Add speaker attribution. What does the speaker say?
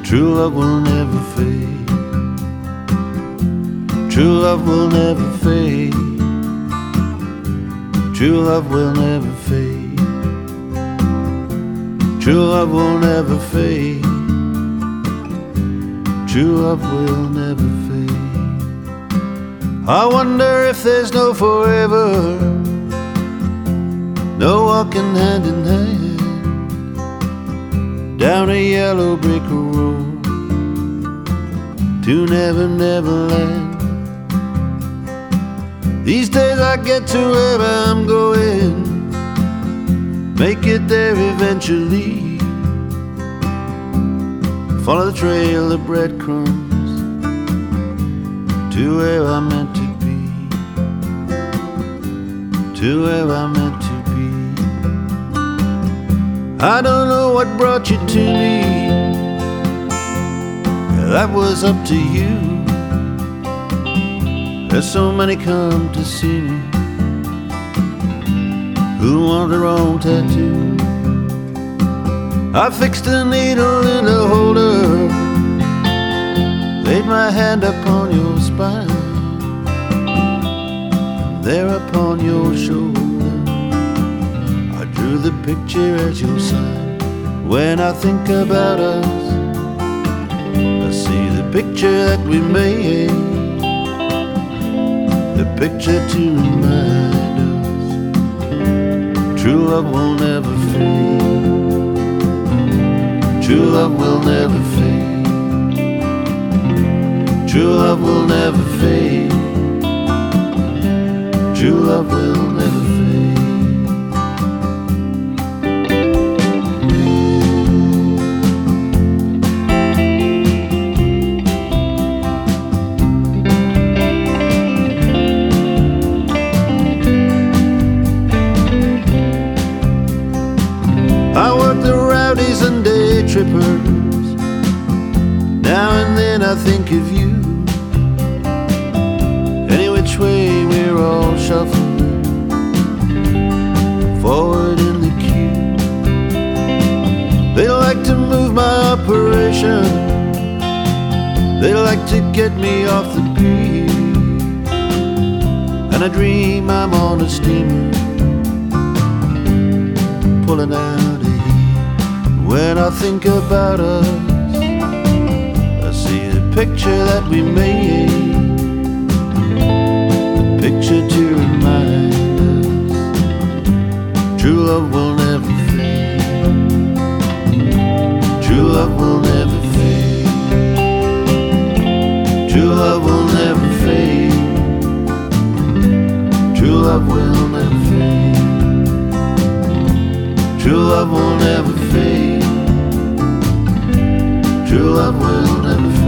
Speaker 1: True love will never fade. True love will never fade. True love will never fade. True love will never fade. True love will never fade. I wonder if there's no forever, no walking hand in hand down a yellow brick road to Never Never Land. These days I get to where I'm going, make it there eventually, follow the trail of breadcrumbs to where I'm meant to be, to where I'm meant to be. I don't know what brought you to me, that was up to you. There's so many come to see me who want their own tattoo. I fixed a needle in a holder, laid my hand upon your spine, there upon your shoulder I drew the picture as your sign. When I think about us, I see the picture that we made, the picture to remind us true love will never fade. True love will never fade. True love will never fade. True love will never fade. I work the rowdies and day trippers, now and then I think of you. Any which way we're all shuffling forward in the queue. They like to move my operation, they like to get me off the beat, and I dream I'm on a steamer pulling out. When I think about us, I see the picture that we made, the picture to remind us true love will never fade. True love will never fade. True love will never fade. True love will never fade. True love will never fade. True love will never fade.